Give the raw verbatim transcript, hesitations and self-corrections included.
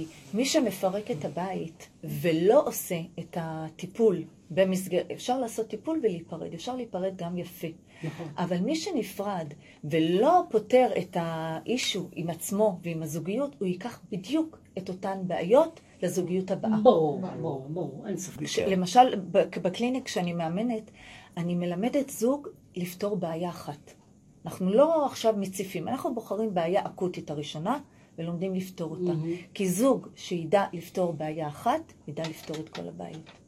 מי שמפרק את הבית ולא עושה את הטיפול במסגרת, אפשר לעשות טיפול ולהיפרד, אפשר להיפרד גם יפה. נכון. אבל מי שנפרד ולא פותר את האישו עם עצמו ועם הזוגיות, הוא ייקח בדיוק את אותן בעיות לזוגיות הבאה. ברור, ברור, ברור, אין ספק. למשל, בקליניק כשאני מאמנת, אני מלמדת זוג לפתור בעיה אחת. אנחנו לא עכשיו מציפים, אנחנו בוחרים בעיה אקוטית הראשונה, ולומדים לפתור אותה. כי זוג שידע לפתור בעיה אחת, ידע לפתור את כל הבעיות.